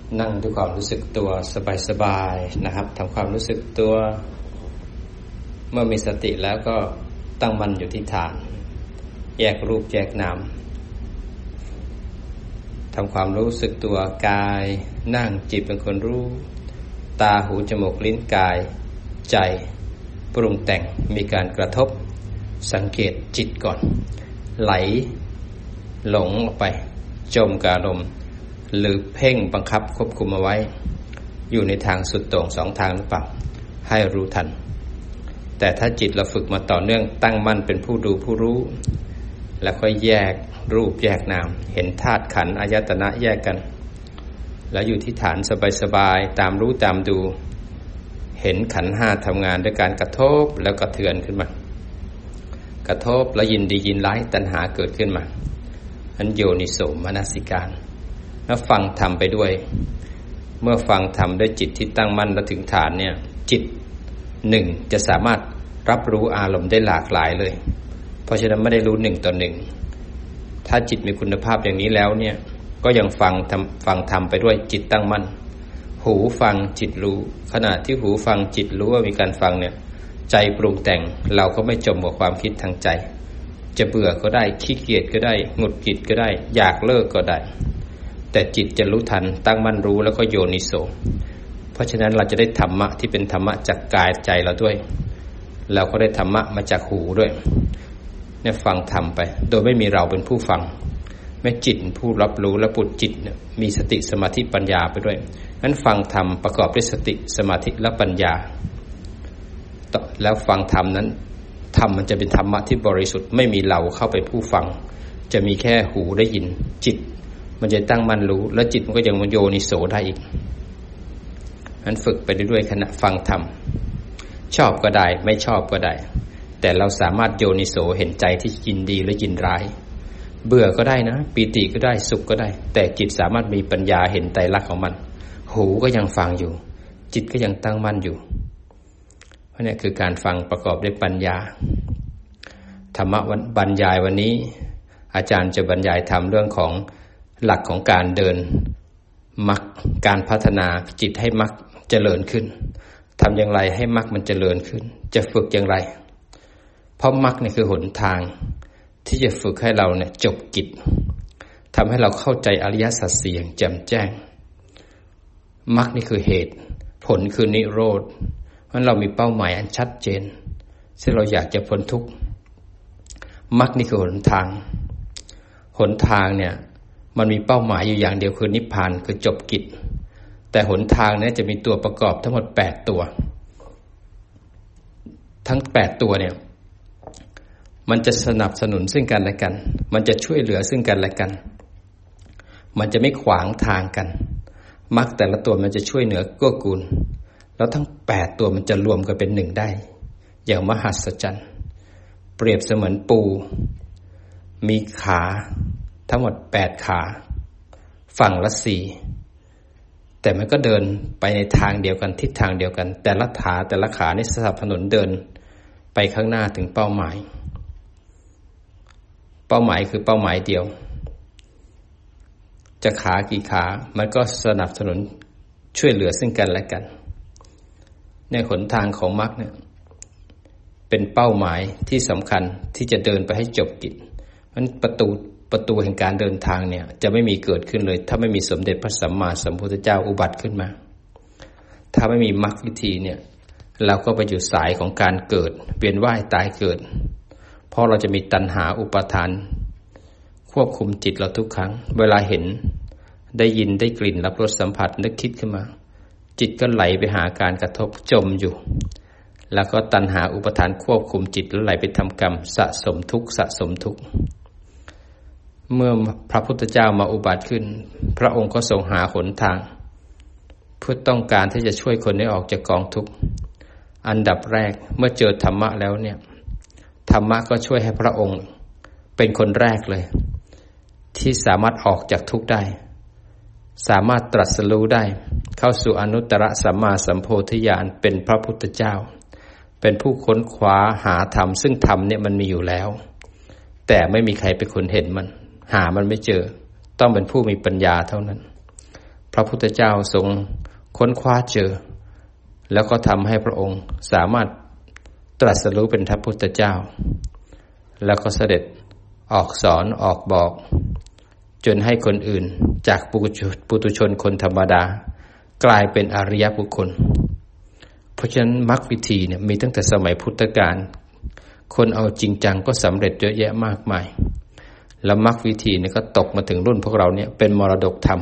นั่งด้วยความรู้สึกตัวสบายๆนะครับทำความรู้สึกตัวเมื่อมีสติแล้วก็ตั้งมั่นอยู่ที่ฐานแยกรูปแยกนามทำความรู้สึกตัวกายนั่งจิตเป็นคนรู้ตาหูจมูกลิ้นกายใจปรุงแต่งมีการกระทบสังเกตจิตก่อนไหลหลงออกไปจมกับอารมณ์หรือเพ่งบังคับควบคุมเอาไว้อยู่ในทางสุดโต่งสองทางหรือเปล่าให้รู้ทันแต่ถ้าจิตเราฝึกมาต่อเนื่องตั้งมั่นเป็นผู้ดูผู้รู้แล้วค่อยแยกรูปแยกนามเห็นธาตุขันธ์อายตนะแยกกันแล้วอยู่ที่ฐานสบายๆตามรู้ตามดูเห็นขันธ์ห้าทำงานด้วยการกระทบแล้วกระเทือนขึ้นมากระทบแล้วยินดียินร้ายตัณหาเกิดขึ้นมาอันโยนิโสมนสิการแล้วฟังธรรมไปด้วยเมื่อฟังธรรมด้วยจิตที่ตั้งมั่นและถึงฐานเนี่ยจิตหนึ่งจะสามารถรับรู้อารมณ์ได้หลากหลายเลยเพราะฉะนั้นไม่ได้รู้หนึ่งต่อหนึ่งถ้าจิตมีคุณภาพอย่างนี้แล้วเนี่ยก็ยังฟังธรรมไปด้วยจิตตั้งมั่นหูฟังจิตรู้ขณะที่หูฟังจิตรู้ว่ามีการฟังเนี่ยใจปรุงแต่งเราก็ไม่จมกับความคิดทางใจจะเบื่อก็ได้ขี้เกียจก็ได้หงุดหงิดก็ได้อยากเลิกก็ได้แต่จิตจะรู้ทันตั้งมั่นรู้แล้วก็โยนิโสเพราะฉะนั้นเราจะได้ธรรมะที่เป็นธรรมะจากกายใจเราด้วยเราก็ได้ธรรมะมาจากหูด้วยเนี่ยฟังธรรมไปโดยไม่มีเราเป็นผู้ฟังแม้จิตผู้รับรู้และปุจจิตเนี่ยมีสติสมาธิปัญญาไปด้วยงั้นฟังธรรมประกอบด้วยสติสมาธิและปัญญาแล้วฟังธรรมนั้นธรรมมันจะเป็นธรรมะที่บริสุทธิ์ไม่มีเราเข้าไปผู้ฟังจะมีแค่หูได้ยินจิตมันจะตั้งมั่นรู้และจิตมันก็ยังโยนิโสได้อีกนั้นฝึกไปเรื่อยๆขณะฟังธรรมชอบก็ได้ไม่ชอบก็ได้แต่เราสามารถโยนิโสเห็นใจที่ยินดีและยินร้ายเบื่อก็ได้นะปีติก็ได้สุขก็ได้แต่จิตสามารถมีปัญญาเห็นไตรลักษณ์ของมันหูก็ยังฟังอยู่จิตก็ยังตั้งมั่นอยู่เพราะนี่คือการฟังประกอบด้วยปัญญาธรรมะบรรยายวันนี้อาจารย์จะบรรยายธรรมเรื่องของหลักของการเดินมรรคการพัฒนาจิตให้มรรคเจริญขึ้นทำอย่างไรให้มรรคมันเจริญขึ้นจะฝึกอย่างไรเพราะมรรคนี่คือหนทางที่จะฝึกให้เราเนี่ยจบกิจทำให้เราเข้าใจอริยสัจสี่อย่างแจ่มแจ้งมรรคนี่คือเหตุผลคือนิโรธเพราะเรามีเป้าหมายอันชัดเจนที่เราอยากจะพ้นทุกข์มรรคนี่คือหนทางเนี่ยมันมีเป้าหมายอยู่อย่างเดียวคือนิพพานคือจบกิจแต่หนทางนี้จะมีตัวประกอบทั้งหมด8ตัวทั้ง8ตัวเนี่ยมันจะสนับสนุนซึ่งกันและกันมันจะช่วยเหลือซึ่งกันและกันมันจะไม่ขวางทางกันมรรคแต่ละตัวมันจะช่วยเหนือเกื้อกูลแล้วทั้ง8ตัวมันจะรวมกันเป็นหนึ่งได้อย่างมหัศจรรย์เปรียบเสมือนปูมีขาทั้งหมด8ขาฝั่งละ4แต่มันก็เดินไปในทางเดียวกันทิศทางเดียวกันแต่ละขานี่สนับสนุนเดินไปข้างหน้าถึงเป้าหมายคือเป้าหมายเดียวจะขากี่ขามันก็สนับสนุนช่วยเหลือซึ่งกันและกันในหนทางของมรรคเนี่ยเป็นเป้าหมายที่สำคัญที่จะเดินไปให้จบกิจมันประตูแห่งการเดินทางเนี่ยจะไม่มีเกิดขึ้นเลยถ้าไม่มีสมเด็จพระสัมมาสัมพุทธเจ้าอุบัติขึ้นมาถ้าไม่มีมรรควิธีเนี่ยเราก็ไปอยู่สายของการเกิดเวียนว่ายตายเกิดเพราะเราจะมีตัณหาอุปาทานควบคุมจิตเราทุกครั้งเวลาเห็นได้ยินได้กลิ่นรับรสสัมผัสนึกคิดขึ้นมาจิตก็ไหลไปหาการกระทบจมอยู่แล้วก็ตัณหาอุปาทานควบคุมจิตแล้วไหลไปทำกรรมสะสมทุกข์เมื่อพระพุทธเจ้ามาอุบัติขึ้นพระองค์ก็ทรงหาหนทางเพื่อต้องการที่จะช่วยคนให้ออกจากกองทุกข์อันดับแรกเมื่อเจอธรรมะแล้วเนี่ยธรรมะก็ช่วยให้พระองค์เป็นคนแรกเลยที่สามารถออกจากทุกข์ได้สามารถตรัสรู้ได้เข้าสู่อนุตตรสัมมาสัมโพธิญาณเป็นพระพุทธเจ้าเป็นผู้ค้นคว้าหาธรรมซึ่งธรรมเนี่ยมันมีอยู่แล้วแต่ไม่มีใครเป็นคนเห็นมันหามันไม่เจอต้องเป็นผู้มีปัญญาเท่านั้นพระพุทธเจ้าทรงค้นคว้าเจอแล้วก็ทำให้พระองค์สามารถตรัสรู้เป็นพระพุทธเจ้าแล้วก็เสด็จออกสอนออกบอกจนให้คนอื่นจากปุถุชนคนธรรมดากลายเป็นอริยบุคคลเพราะฉะนั้นมรรควิธีเนี่ยมีตั้งแต่สมัยพุทธกาลคนเอาจริงจังก็สำเร็จเยอะแยะมากมายแล้วมรรควิธีเนี่ยก็ตกมาถึงรุ่นพวกเราเนี่ยเป็นมรดกธรรม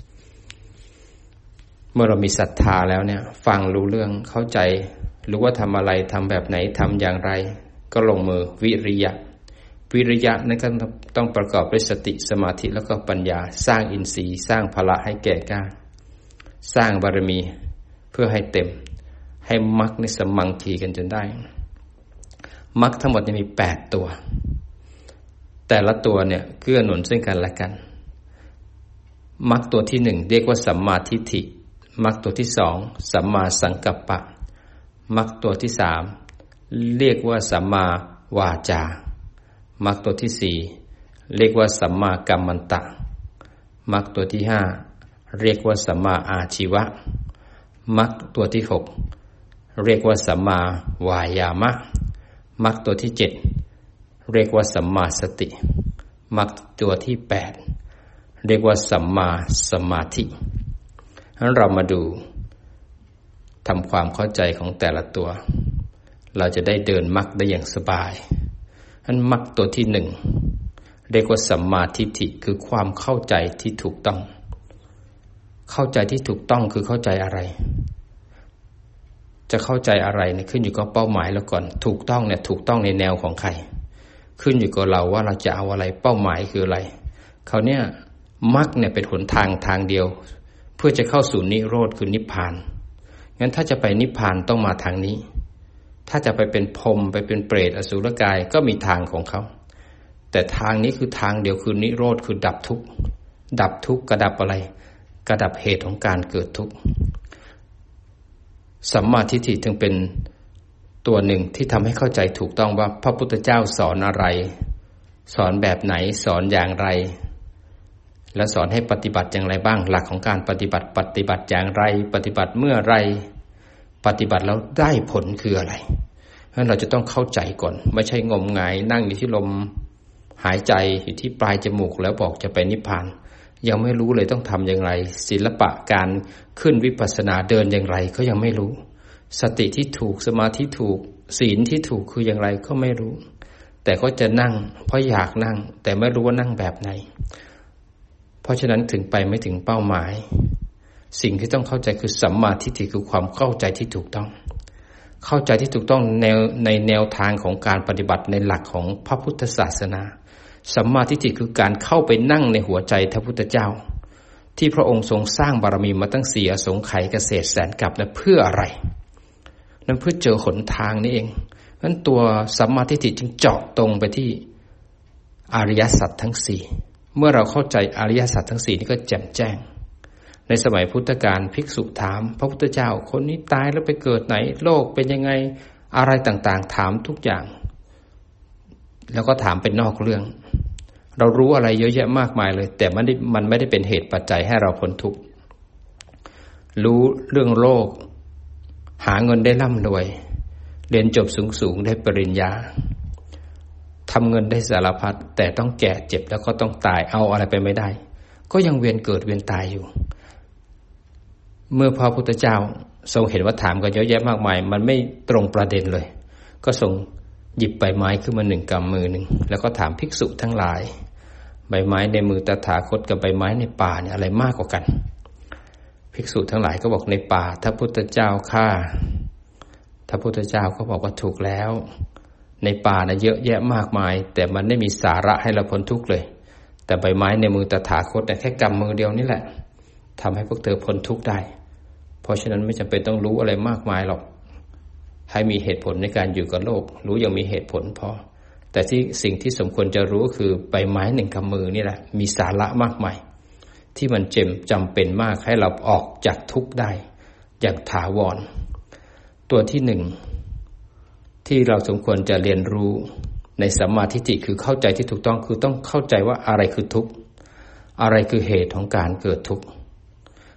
เมื่อเรามีศรัทธาแล้วเนี่ยฟังรู้เรื่องเข้าใจรู้ว่าทำอะไรทำแบบไหนทำอย่างไรก็ลงมือวิริยะนั้นก็ต้องประกอบด้วยสติสมาธิแล้วก็ปัญญาสร้างอินทรีย์สร้างพละให้แก่กล้าสร้างบารมีเพื่อให้เต็มให้มรรคในสมังคีกันจนได้มรรคทั้งหมดมี8ตัวแต่ละตัวเนี่ยเกื้อหนุนซึ่งกันและกันมรรคตัวที่1เรียกว่าสัมมาทิฏฐิมรรคตัวที่2สัมมาสังกัปปะมรรคตัวที่3เรียกว่าสัมมาวาจามรรคตัวที่4เรียกว่าสัมมากัมมันตะมรรคตัวที่5เรียกว่าสัมมาอาชีวะมรรคตัวที่6เรียกว่าสัมมาวายามะมรรคตัวที่7เรียกว่าสัมมาสติมรรคตัวที่8เรียกว่าสัมมาสมาธิงั้นเรามาดูทำความเข้าใจของแต่ละตัวเราจะได้เดินมรรคได้อย่างสบายงั้นมรรคตัวที่1เรียกว่าสัมมาทิฏฐิคือความเข้าใจที่ถูกต้องเข้าใจที่ถูกต้องคือเข้าใจอะไรจะเข้าใจอะไรเนี่ยขึ้นอยู่กับเป้าหมายแล้วก่อนถูกต้องเนี่ยถูกต้องในแนวของใครขึ้นอยู่กับเราว่าเราจะเอาอะไรเป้าหมายคืออะไรคราวนี้มรรคเนี่ยเป็นหนทางเดียวเพื่อจะเข้าสู่นิโรธคือนิพพานงั้นถ้าจะไปนิพพานต้องมาทางนี้ถ้าจะไปเป็นพรหมไปเป็นเปรตอสุรกายก็มีทางของเขาแต่ทางนี้คือทางเดียวคือนิโรธคือดับทุกข์กระดับอะไรกระดับเหตุของการเกิดทุกข์สัมมาทิฏฐิจึงเป็นตัวหนึ่งที่ทำให้เข้าใจถูกต้องว่าพระพุทธเจ้าสอนอะไรสอนแบบไหนสอนอย่างไรและสอนให้ปฏิบัติอย่างไรบ้างหลักของการปฏิบัติอย่างไรปฏิบัติเมื่อไรปฏิบัติแล้วได้ผลคืออะไรเพราะฉะนั้นเราจะต้องเข้าใจก่อนไม่ใช่งมงายนั่งอยู่ที่ลมหายใจอยู่ที่ปลายจมูกแล้วบอกจะไปนิพพานยังไม่รู้เลยต้องทำอย่างไรศิลปะการขึ้นวิปัสสนาเดินอย่างไรก็ยังไม่รู้สติที่ถูกสมาธิถูกศีลที่ถูกคืออย่างไรก็ไม่รู้แต่ก็จะนั่งเพราะอยากนั่งแต่ไม่รู้ว่านั่งแบบไหนเพราะฉะนั้นถึงไปไม่ถึงเป้าหมายสิ่งที่ต้องเข้าใจคือสัมมาทิฏฐิคือความเข้าใจที่ถูกต้องเข้าใจที่ถูกต้องในแนวทางของการปฏิบัติในหลักของพระพุทธศาสนาสัมมาทิฏฐิคือการเข้าไปนั่งในหัวใจพระพุทธเจ้าที่พระองค์ทรงสร้างบารมีมาตั้ง4อสงไขยเกษตรแสนกับนั้นเพื่ออะไรนั่นเพื่อเจอหนทางนี่เองนั้นตัวสัมมาทิฏฐิจึงเจาะตรงไปที่อริยสัจทั้ง4เมื่อเราเข้าใจอริยสัจทั้ง4นี่ก็แจ่มแจ้งในสมัยพุทธกาลภิกษุถามพระพุทธเจ้าคนนี้ตายแล้วไปเกิดไหนโลกเป็นยังไงอะไรต่างๆถามทุกอย่างแล้วก็ถามเป็นนอกเรื่องเรารู้อะไรเยอะแยะมากมายเลยแต่มันไม่ได้เป็นเหตุปัจจัยให้เราพ้นทุกข์รู้เรื่องโลกหาเงินได้ร่ำรวยเรียนจบสูงๆได้ปริญญาทำเงินได้สารพัดแต่ต้องแก่เจ็บแล้วก็ต้องตายเอาอะไรไปไม่ได้ก็ยังเวียนเกิดเวียนตายอยู่เมื่อพระพุทธเจ้าทรงเห็นว่าถามกันเยอะแยะมากมายมันไม่ตรงประเด็นเลยก็ทรงหยิบใบไม้ขึ้นมา1 กำมือหนึ่งแล้วก็ถามภิกษุทั้งหลายใบไม้ในมือตถาคตกับใบไม้ในป่าเนี่ยอะไรมากกว่ากันภิกษุทั้งหลายก็บอกในป่าถ้าพุทธเจ้าฆ่าถ้าพุทธเจ้าก็บอกว่าถูกแล้วในป่านะเยอะแยะมากมายแต่มันไม่มีสาระให้เราพ้นทุกข์เลยแต่ใบไม้ในมือตถาคตเนี่ยแค่กำมือเดียวนี่แหละทำให้พวกเธอพ้นทุกข์ได้เพราะฉะนั้นไม่จำเป็นต้องรู้อะไรมากมายหรอกให้มีเหตุผลในการอยู่กับโลกรู้อย่างมีเหตุผลพอแต่ที่สิ่งที่สมควรจะรู้คือใบไม้1 กำมือนี่แหละมีสาระมากมายที่มันจำเป็นมากให้เราออกจากทุกข์ได้อย่างถาวรตัวที่1ที่เราสมควรจะเรียนรู้ในสัมมาทิฏฐิคือเข้าใจที่ถูกต้องคือต้องเข้าใจว่าอะไรคือทุกข์อะไรคือเหตุของการเกิดทุกข์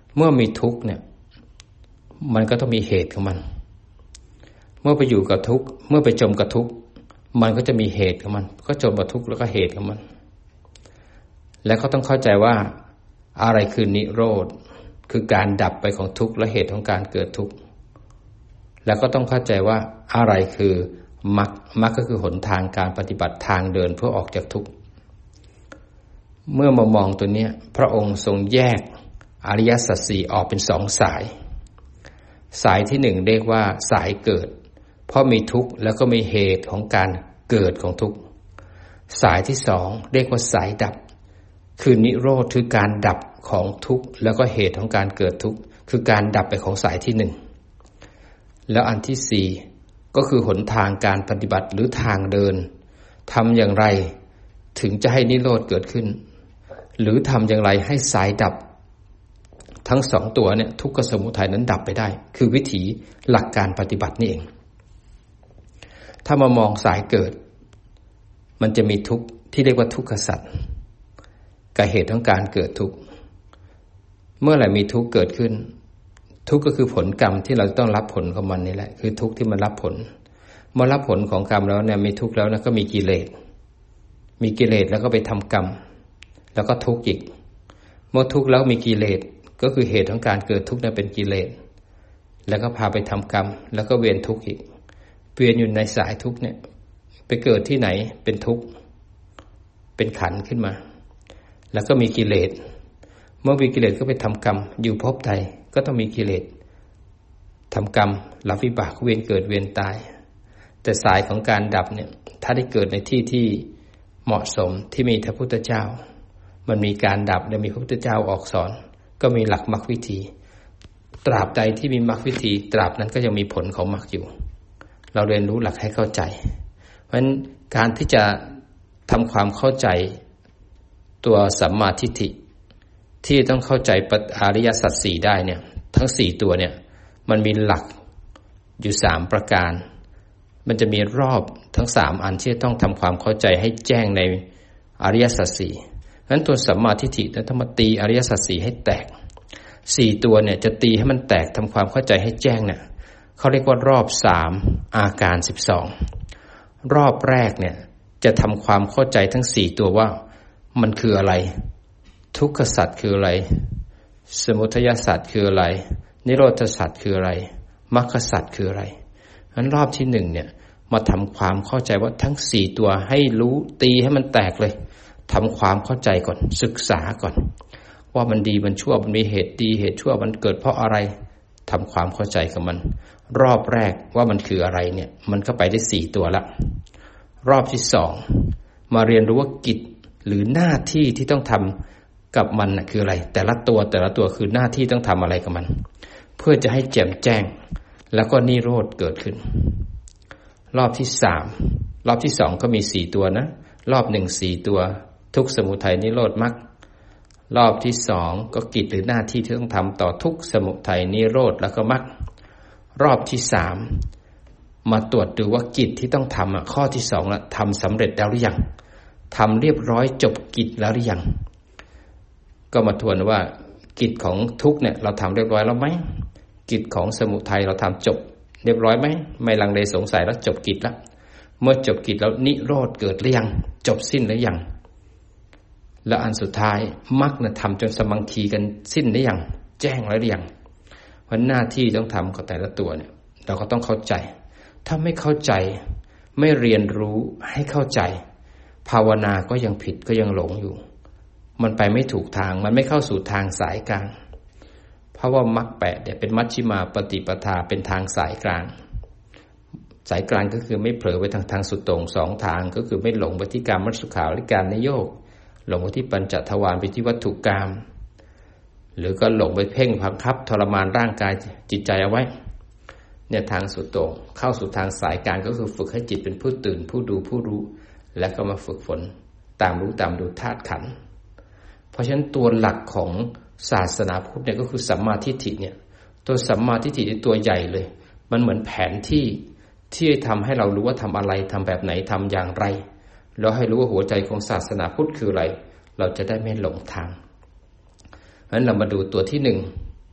เมื่อมีทุกข์เนี่ยมันก็ต้องมีเหตุของมันเมื่อไปอยู่กับทุกข์เมื่อไปจมกับทุกข์มันก็จะมีเหตุของมันก็จมกับทุกข์แล้วก็เหตุของมันและเขาต้องเข้าใจว่าอะไรคือนิโรธคือการดับไปของทุกข์และเหตุของการเกิดทุกข์แล้วก็ต้องเข้าใจว่าอะไรคือมรรคก็คือหนทางการปฏิบัติทางเดินเพื่อออกจากทุกข์เมื่อมามองตัวนี้พระองค์ทรงแยกอริยสัจสี่ออกเป็นสองสายสายที่หนึ่งเรียกว่าสายเกิดเพราะมีทุกข์แล้วก็มีเหตุของการเกิดของทุกข์สายที่สองเรียกว่าสายดับคือนิโรธคือการดับของทุกข์แล้วก็เหตุของการเกิดทุกข์คือการดับไปของสายที่หนึ่งแล้วอันที่สี่ก็คือหนทางการปฏิบัติหรือทางเดินทำอย่างไรถึงจะให้นิโรธเกิดขึ้นหรือทำอย่างไรให้สายดับทั้งสองตัวเนี่ยทุกข์กับสมุทัยนั้นดับไปได้คือวิถีหลักการปฏิบัตินี่เองถ้ามามองสายเกิดมันจะมีทุกข์ที่เรียกว่าทุกขสัจกับเหตุของการเกิดทุกข์เมื่อไหร่มีทุกข์เกิดขึ้นทุกข์ก็คือผลกรรมที่เราต้องรับผลของมันนี่แหละคือทุกข์ที่มันรับผลเมื่อรับผลของกรรมแล้วเนี่ยมีทุกข์แล้วนะก็มีกิเลสแล้วก็ไปทำกรรมแล้วก็ทุกข์อีกเมื่อทุกข์แล้วมีกิเลสก็คือเหตุของการเกิดทุกข์นั้นเป็นกิเลสแล้วก็พาไปทำกรรมแล้วก็เวียนทุกข์อีกเวียนอยู่ในสายทุกข์เนี่ยไปเกิดที่ไหนเป็นทุกข์เป็นขันธ์ขึ้นมาแล้วก็มีกิเลสเมื่อมีกิเลสก็ไปทำกรรมอยู่ภพใดก็ต้องมีกิเลสทำกรรมรับวิบากเวียนเกิดเวียนตายแต่สายของการดับเนี่ยถ้าได้เกิดในที่ที่เหมาะสมที่มีพระพุทธเจ้ามันมีการดับและมีพระพุทธเจ้าออกสอนก็มีหลักมรรควิธีตราบใดที่มีมรรควิธีตราบนั้นก็ยังมีผลของมรรคอยู่เราเรียนรู้หลักให้เข้าใจเพราะฉะนั้นการที่จะทำความเข้าใจตัวสัมมาทิฏฐิที่ต้องเข้าใจอริยสัจสี่ได้เนี่ยทั้งสี่ตัวเนี่ยมันมีหลักอยู่สามประการมันจะมีรอบทั้งสามอันที่ต้องทำความเข้าใจให้แจ้งในอริยสัจสี่นั้นตัวสัมมาทิฏฐิต้องมาตีอริยสัจสี่ให้แตกสี่ตัวเนี่ยจะตีให้มันแตกทำความเข้าใจให้แจ้งเนี่ยเขาเรียกว่ารอบสามอาการ12รอบแรกเนี่ยจะทำความเข้าใจทั้งสี่ตัวว่ามันคืออะไรทุกขสัจคืออะไรสมุทัยสัจคืออะไรนิโรธสัจคืออะไรมรรคสัจคืออะไรงั้นรอบที่หนึ่งเนี่ยมาทำความเข้าใจว่าทั้งสี่ตัวให้รู้ตีให้มันแตกเลยทำความเข้าใจก่อนศึกษาก่อนว่ามันดีมันชั่วมันมีเหตุดีเหตุชั่วมันเกิดเพราะอะไรทำความเข้าใจกับมันรอบแรกว่ามันคืออะไรเนี่ยมันก็ไปได้สี่ตัวละรอบที่สองมาเรียนรู้ว่ากิจหรือหน้าที่ที่ต้องทำกับมันนะคืออะไรแต่ละตัวคือหน้าที่ต้องทำอะไรกับมันเพื่อจะให้แจ่มแจ้งแล้วก็นิโรธเกิดขึ้นรอบที่สามรอบที่สองก็มีสี่ตัวนะรอบหนึ่งสี่ตัวทุกข์สมุทัยนิโรธมรรครอบที่สองก็กิจหรือหน้าที่ที่ต้องทำต่อทุกข์สมุทัยนิโรธแล้วก็มรรครอบที่สามมาตรวจดูว่ากิจที่ต้องทำข้อที่สองทำสำเร็จแล้วหรือยังทำเรียบร้อยจบกิจแล้วหรือยังก็มาทวนว่ากิจของทุกข์เนี่ยเราทำเรียบร้อยแล้วไหมกิจของสมุทัยเราทำจบเรียบร้อยไหมไม่ลังเลสงสัยแล้วจบกิจแล้วเมื่อจบกิจแล้วนิโรธเกิดหรือยังจบสิ้นหรือยังแล้วอันสุดท้ายมรรคเนี่ยทำจนสมังคีกันสิ้นหรือยังแจ้งแล้วหรือยังเพราะหน้าที่ต้องทำของแต่ละตัวเนี่ยเราก็ต้องเข้าใจถ้าไม่เข้าใจไม่เรียนรู้ให้เข้าใจภาวนาก็ยังผิดก็ยังหลงอยู่มันไปไม่ถูกทางมันไม่เข้าสู่ทางสายกลางเพราะว่ามรรคแปดเนี่ยเป็นมัชฌิมาปฏิปทาเป็นทางสายกลางสายกลางก็คือไม่เผลอไปทางสุดโต่งสองทางก็คือไม่หลงไปที่กามสุขาริการนโยกหลงไปที่ปัญจทวารไปที่วัตถุกรรมหรือก็หลงไปเพ่งบังคับทรมานร่างกายจิตใจเอาไว้เนี่ยทางสุดโต่งเข้าสู่ทางสายกลางก็คือฝึกให้จิตเป็นผู้ตื่นผู้ดูผู้รู้และก็มาฝึกฝนตามรู้ตามดูธาตุขันธ์เพราะฉะนั้นตัวหลักของศาสนาพุทธเนี่ยก็คือสัมมาทิฏฐิเนี่ยตัวสัมมาทิฏฐิตัวใหญ่เลยมันเหมือนแผนที่ทำให้เรารู้ว่าทำอะไรทำแบบไหนทำอย่างไรแล้วให้รู้ว่าหัวใจของศาสนาพุทธคืออะไรเราจะได้ไม่หลงทางงั้นเรามาดูตัวที่หนึ่ง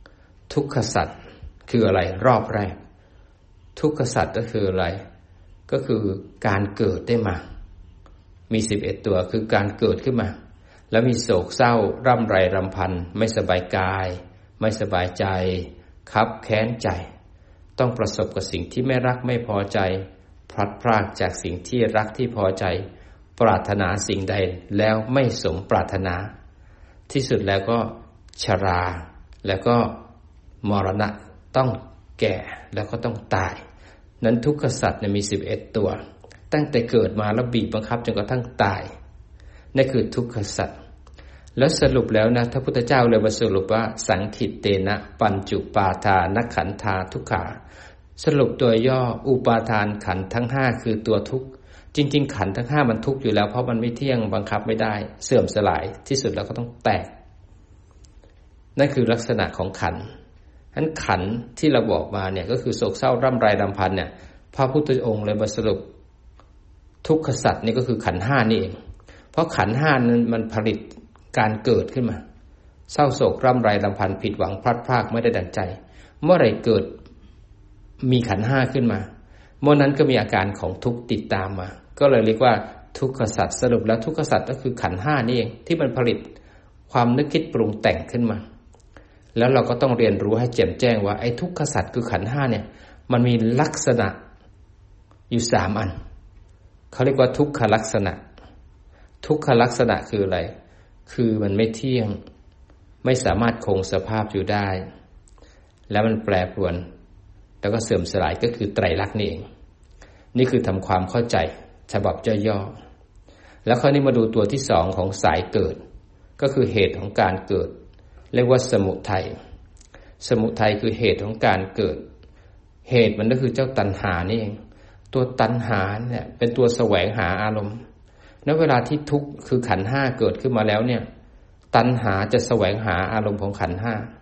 ทุกขสัจคืออะไรรอบแรกทุกขสัจก็คืออะไรก็คือการเกิดได้มามี11ตัวคือการเกิดขึ้นมาแล้วมีโศกเศร้าร่ำไรรำพันไม่สบายกายไม่สบายใจคับแค้นใจต้องประสบกับสิ่งที่ไม่รักไม่พอใจพลัดพรากจากสิ่งที่รักที่พอใจปรารถนาสิ่งใดแล้วไม่สมปรารถนาที่สุดแล้วก็ชราแล้วก็มรณะต้องแก่แล้วก็ต้องตายนั้นทุกขสัจเนี่ยมี11ตัวตั้งแต่เกิดมาแล้วบีบบังคับจนกระทั่งตายนั่นคือทุกขสัจแล้วสรุปแล้วนะพระพุทธเจ้าเลยมาสรุปว่าสังขิตเตนะปัญจุปาทานขันธาทุกขาสรุปตัวย่ออุปาทานขันธ์ทั้ง5คือตัวทุกข์จริงๆขันธ์ทั้ง5มันทุกข์อยู่แล้วเพราะมันไม่เที่ยงบังคับไม่ได้เสื่อมสลายที่สุดแล้วก็ต้องแตกนั่นคือลักษณะของขันธ์นั้นขันธ์ที่เราบอกมาเนี่ยก็คือโศกเศร้าร่ำไรรำพันเนี่ยพระพุทธองค์เลยมาสรุปทุกขสัจนี่ก็คือขันธ์5นี่เองเพราะขันธ์5นั้นมันผลิตการเกิดขึ้นมาเศร้าโศกร่ำไรรำพันผิดหวังพลัดพรากไม่ได้ดังใจเมื่อไหร่เกิดมีขันธ์5ขึ้นมาเมื่อนั้นก็มีอาการของทุกข์ติดตามมาก็เลยเรียกว่าทุกขสัจสรุปแล้วทุกขสัจก็คือขันธ์5นี่เองที่มันผลิตความนึกคิดปรุงแต่งขึ้นมาแล้วเราก็ต้องเรียนรู้ให้แจ่มแจ้งว่าไอ้ทุกขสัจคือขันธ์5เนี่ยมันมีลักษณะอยู่3อันเขาเรียกว่าทุกขลักษณะทุกขลักษณะคืออะไรคือมันไม่เที่ยงไม่สามารถคงสภาพอยู่ได้แล้วมันแปรปรวนแล้วก็เสื่อมสลายก็คือไตรลักษณ์นี่เองนี่คือทำความเข้าใจฉบับย่อๆแล้วคราวนี้มาดูตัวที่2ของสายเกิดก็คือเหตุของการเกิดเรียกว่าสมุทัยสมุทัยคือเหตุของการเกิดเหตุมันก็คือเจ้าตัณหานี่เองตัวตัณหาเนี่ยเป็นตัวแสวงหาอารมณ์แล้วเวลาที่ทุกข์คือขันธ์5เกิดขึ้นมาแล้วเนี่ยตัณหาจะแสวงหาอารมณ์ของขันธ์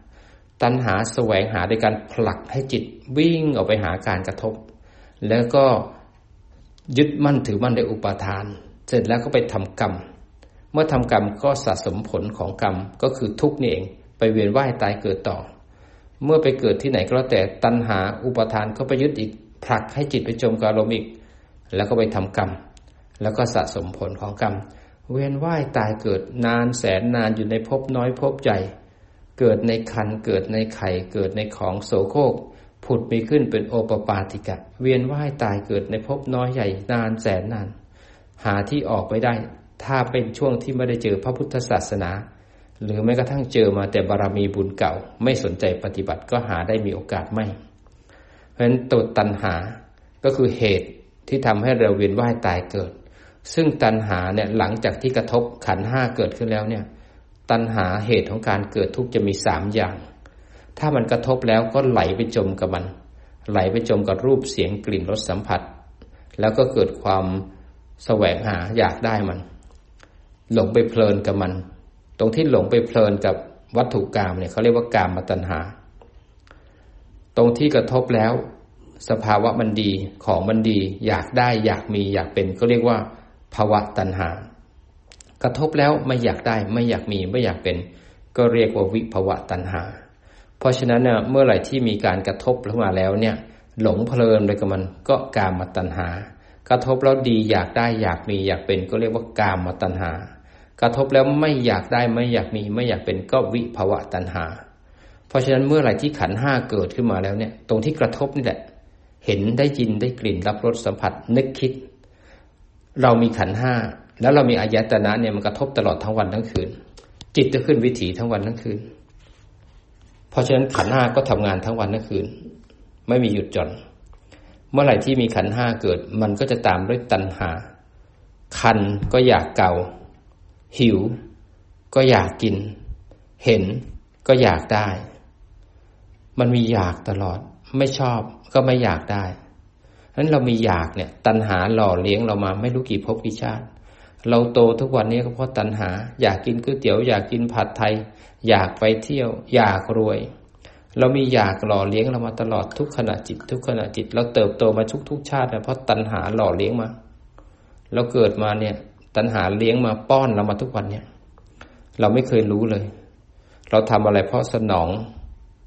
5ตัณหาแสวงหาโดยการผลักให้จิตวิ่งออกไปหาการกระทบแล้วก็ยึดมั่นถือมั่นในอุปาทานเสร็จแล้วก็ไปทำกรรมเมื่อทำกรรมก็สะสมผลของกรรมก็คือทุกข์นี่เองไปเวียนว่ายตายเกิดต่อเมื่อไปเกิดที่ไหนก็แล้วแต่ตัณหาอุปาทานก็ไปยึดอีกผลักให้จิตไปจมกับอารมณ์อีกแล้วก็ไปทำกรรมแล้วก็สะสมผลของกรรมเวียนว่ายตายเกิดนานแสนนานอยู่ในภพน้อยภพใหญ่เกิดในครรภ์เกิดในไข่เกิดในของโสโครกผุดมีขึ้นเป็นโอปปาติกะเวียนว่ายตายเกิดในภพน้อยใหญ่นานแสนนานหาที่ออกไปได้ถ้าเป็นช่วงที่ไม่ได้เจอพระพุทธศาสนาหรือแม้กระทั่งเจอมาแต่บารมีบุญเก่าไม่สนใจปฏิบัติก็หาได้มีโอกาสไม่เพราะฉะนั้นตัวตัณหาก็คือเหตุที่ทำให้เราเวียนว่ายตายเกิดซึ่งตัณหาเนี่ยหลังจากที่กระทบขันธ์5เกิดขึ้นแล้วเนี่ยตัณหาเหตุของการเกิดทุกข์จะมี3อย่างถ้ามันกระทบแล้วก็ไหลไปจมกับมันไหลไปจมกับรูปเสียงกลิ่นรสสัมผัสแล้วก็เกิดความแสวงหาอยากได้มันหลงไปเพลินกับมันตรงที่หลงไปเพลินกับวัตถุกามเนี่ยเขาเรียกว่ากามตัณหาตรงที่กระทบแล้วสภาวะมันดีของมันดีอยากได้อยากมีอยากเป็นก็เรียกว่าภวตัณหากระทบแล้วไม่อยากได้ไม่อยากมีไม่อยากเป็นก็เรียกว่าวิภวตัณหาเพราะฉะนั้นเนี่ยเมื่อไหร่ที่มีการกระทบเข้ามาแล้วเนี่ยหลงเพลินไปกับมันก็กามตัณหากระทบแล้วดีอยากได้อยากมีอยากเป็นก็เรียกว่ากามตัณหากระทบแล้วไม่อยากได้ไม่อยากมีไม่อยากเป็นก็วิภวตัณหาเพราะฉะนั้นเมื่อไหร่ที่ขันธ์5เกิดขึ้นมาแล้วเนี่ยตรงที่กระทบนี่แหละเห็นได้ยินได้กลิ่นรับรสสัมผัสนึกคิดเรามีขันธ์5แล้วเรามีอายตนะเนี่ยมันกระทบตลอดทั้งวันทั้งคืนจิตจะขึ้นวิถีทั้งวันทั้งคืนเพราะฉะนั้นขันธ์5ก็ทำงานทั้งวันทั้งคืนไม่มีหยุดหย่อนเมื่อไหร่ที่มีขันธ์5เกิดมันก็จะตามด้วยตัณหาคันก็อยากเกาหิวก็อยากกินเห็นก็อยากได้มันมีอยากตลอดไม่ชอบก็ไม่อยากได้ฉะนั้นเรามีอยากเนี่ยตัณหาหล่อเลี้ยงเรามาไม่รู้กี่ภพกี่ชาติเราโตทุกวันนี้ก็เพราะตัณหาอยากกินก๋วยเตี๋ยวอยากกินผัดไทยอยากไปเที่ยวอยากรวยเรามีอยากหล่อเลี้ยงเรามาตลอดทุกขณะจิตทุกขณะจิตเราเติบโตมาทุกชาติเพราะตัณหาหล่อเลี้ยงมาเราเกิดมาเนี่ยตัณหาเลี้ยงมาป้อนเรามาทุกวันเนี่ยเราไม่เคยรู้เลยเราทำอะไรเพราะสนอง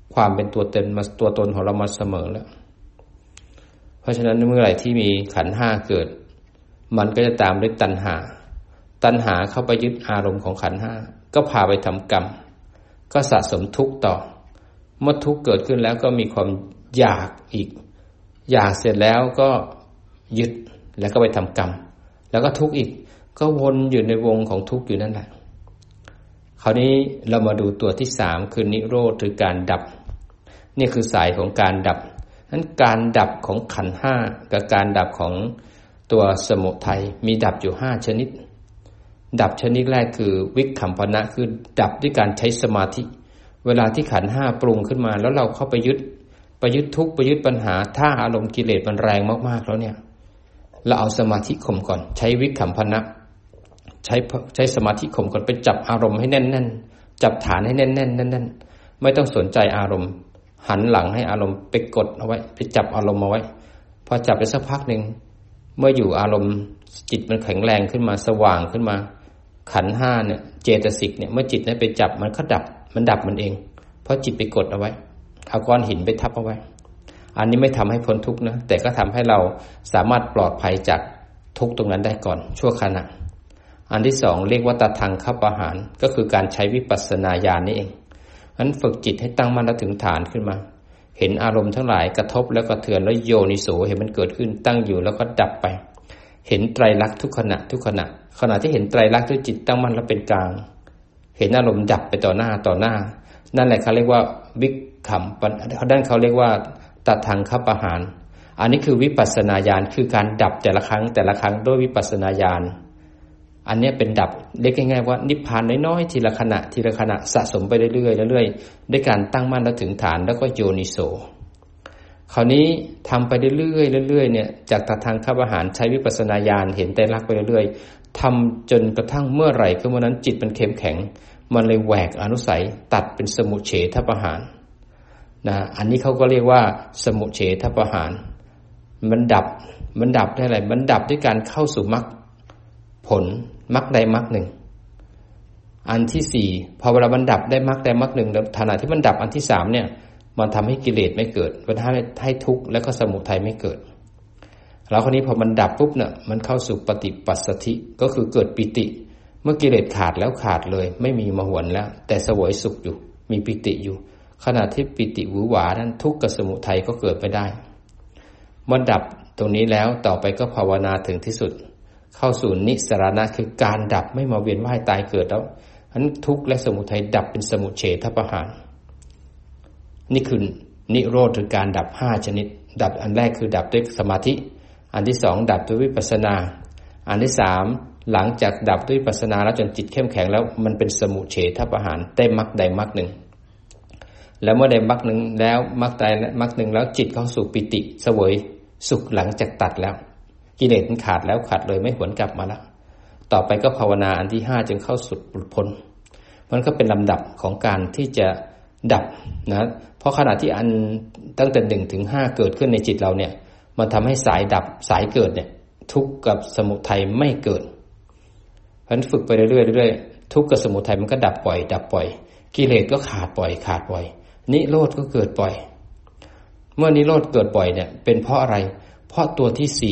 ความเป็นตัวตนของเรามาเสมอแล้วเพราะฉะนั้นเมื่อไหร่ที่มีขันธ์ห้าเกิดมันก็จะตามด้วยตัณหาเข้าไปยึดอารมณ์ของขันธ์ห้าก็พาไปทำกรรมก็สะสมทุกข์ต่อเมื่อทุกข์เกิดขึ้นแล้วก็มีความอยากอีกอยากเสร็จแล้วก็ยึดแล้วก็ไปทำกรรมแล้วก็ทุกข์อีกก็วนอยู่ในวงของทุกข์อยู่นั่นแหละคราวนี้เรามาดูตัวที่สามคือนิโรธหรือการดับนี่คือสายของการดับนั้นการดับของขันธ์ห้ากับการดับของตัวสมุทัยมีดับอยู่5ชนิดดับชนิดแรกคือวิคัมภนะคือดับด้วยการใช้สมาธิเวลาที่ขันธ์ห้าปรุงขึ้นมาแล้วเราเข้าไปยึดทุกข์ไปยึดปัญหาถ้าอารมณ์กิเลสมันแรงมากๆแล้วเนี่ยเราเอาสมาธิข่มก่อนใช้วิคัมภนะใช้สมาธิข่มก่อนไปจับอารมณ์ให้แน่นๆจับฐานให้แน่นๆไม่ต้องสนใจอารมณ์หันหลังให้อารมณ์ไปกดเอาไว้ไปจับอารมณ์เอาไว้พอจับไปสักพักนึงเมื่ออยู่อารมณ์จิตมันแข็งแรงขึ้นมาสว่างขึ้นมาขันธ์ห้าเนี่ยเจตสิกเนี่ยเมื่อจิตนั้นไปจับมันก็ดับมันเองเพราะจิตไปกดเอาไว้เอาก้อนหินไปทับเอาไว้อันนี้ไม่ทำให้พ้นทุกข์นะแต่ก็ทำให้เราสามารถปลอดภัยจากทุกข์ตรงนั้นได้ก่อนชั่วขณะอันที่สองเรียกว่าตทังคัปปหารก็คือการใช้วิปัสสนาญาณนี่เองงั้นฝึกจิตให้ตั้งมั่นและถึงฐานขึ้นมาเห็นอารมณ์ทั้งหลายกระทบแล้วก็เทือนแล้วโยนิโสเห็นมันเกิดขึ้นตั้งอยู่แล้วก็ดับไปเห็นไตรลักษณ์ทุกขณะที่เห็นไตรลักษณ์ด้วยจิตตั้งมั่นและเป็นกลางเห็นอารมณ์ดับไปต่อหน้านั่นแหละเขาเรียกว่าวิคัมภะด้านเขาเรียกว่าตทังคัปปหารอันนี้คือวิปัสสนาญาณคือการดับแต่ละครั้งด้วยวิปัสสนาญาณอันนี้เป็นดับเรียกง่ายๆว่านิพพานน้อยๆทีละขณะสะสมไปเรื่อยๆด้วยการตั้งมั่นและถึงฐานแล้วก็โยนิโสคราวนี้ทำไปเรื่อยๆเนี่ยจากตทังคัปปหารใช้วิปัสสนาญาณเห็นไตรลักษณ์ไปเรื่อยๆทำจนกระทั่งเมื่อไหร่ก็เมื่อนั้นจิตมันเข้มแข็งมันเลยแหวกอนุสัยตัดเป็นสมุเฉทประหารนะอันนี้เขาก็เรียกว่าสมุเฉทประหารมันดับได้อะไรมันดับด้วยการเข้าสู่มรรคผลมรรคใดมรรคหนึ่งอันที่สี่พอเวลามันดับได้มรรคใดมรรคหนึ่งขณะที่มันดับอันที่สามเนี่ยมันทำให้กิเลสไม่เกิดมันทำให้ทุกข์และก็สมุทัยไม่เกิดแล้วคราวนี้พอมันดับปุ๊บเนี่ยมันเข้าสู่ปฏิปัสสธิก็คือเกิดปิติเมื่อกิเลสขาดแล้วขาดเลยไม่มีมหวนแล้วแต่เสวยสุขอยู่มีปิติอยู่ขณะที่ปิติหวือหวานั้นทุกข์กับสมุทัยก็เกิดไม่ได้เมื่อดับตรงนี้แล้วต่อไปก็ภาวนาถึงที่สุดเข้าสู่นิสรณะคือการดับไม่มาเวียนว่ายตายเกิดแล้วนั้นทุกข์และสมุทัยดับเป็นสมุเฉทประหารนี่คือนิโรธหรือการดับ5ชนิดดับอันแรกคือดับด้วยสมาธิอันที่2ดับด้วยวิปัสสนาอันที่3หลังจากดับด้วยวิปัสสนาแล้วจนจิตเข้มแข็งแล้วมันเป็นสมุเฉทประหารได้มรรคใดมรรคหนึ่งแล้วเมื่อได้มรรคหนึ่งแล้วมรรคใดมรรคหนึ่งแล้วจิตเข้าสู่ปิติเสวยสุขหลังจากตัดแล้วกิเลสมันขาดแล้วขาดเลยไม่หวนกลับมาแล้วต่อไปก็ภาวนาอันที่5จึงเข้าสุดหลุดพ้นมันก็เป็นลำดับของการที่จะดับนะเพราะขณะที่อันตั้งแต่1ถึง5เกิดขึ้นในจิตเราเนี่ยมันทำให้สายดับสายเกิดเนี่ยทุกข์กับสมุทัยไม่เกิดเพราะฉะนั้นฝึกไปเรื่อยๆทุกข์กับสมุทัยมันก็ดับปล่อยกิเลสก็ขาดปล่อยนิโรธก็เกิดปล่อยเมื่อนิโรธเกิดปล่อยเนี่ยเป็นเพราะอะไรเพราะตัวที่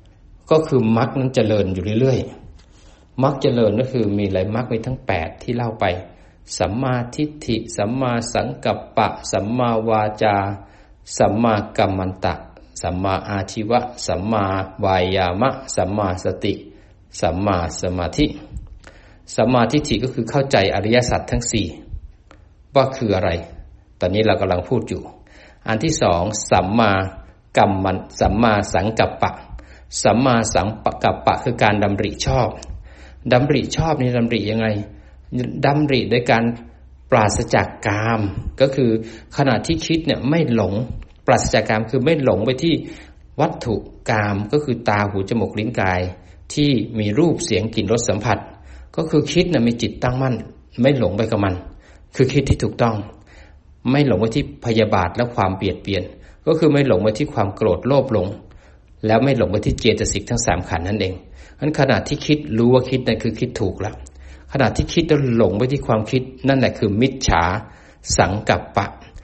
4ก็คือมรรคนั้นเจริญอยู่เรื่อยๆมรรคเจริญก็คือมีหลายมรรคมีทั้ง8ที่เล่าไปสัมมาทิฏฐิสัมมาสังกัปปะสัมมาวาจาสัมมากัมมันตะสัมมาอาชีวะสัมมาวายามะสัมมาสติสัมมาสมาธิสัมมาทิฏฐิก็คือเข้าใจอริยสัจทั้ง4ว่าคืออะไรตอนนี้เรากำลังพูดอยู่อันที่2สัมมากัมมันสัมมาสังกัปปะสัมมาสังกัปปะคือการดำริชอบดำริชอบนี่ดำริยังไงดำริด้วยการปราศจากกามก็คือขณะที่คิดเนี่ยไม่หลงปราศจากกามคือไม่หลงไปที่วัตถุกามก็คือตาหูจมูกลิ้นกายที่มีรูปเสียงกลิ่นรสสัมผัสก็คือคิดมีจิตตั้งมั่นไม่หลงไปกับมันคือคิดที่ถูกต้องไม่หลงไปที่พยาบาทและความเบียดเบียนก็คือไม่หลงไปที่ความโกรธโลภหลงแล้วไม่หลงไปที่เจตสิกทั้ง3ขันธ์นั่นเองงั้นขณะที่คิดรู้ว่าคิดนั่นคือคิดถูกแล้วขณะที่คิดแล้วหลงไปที่ความคิดนั่นแหละคือมิจฉาสังกัปปะ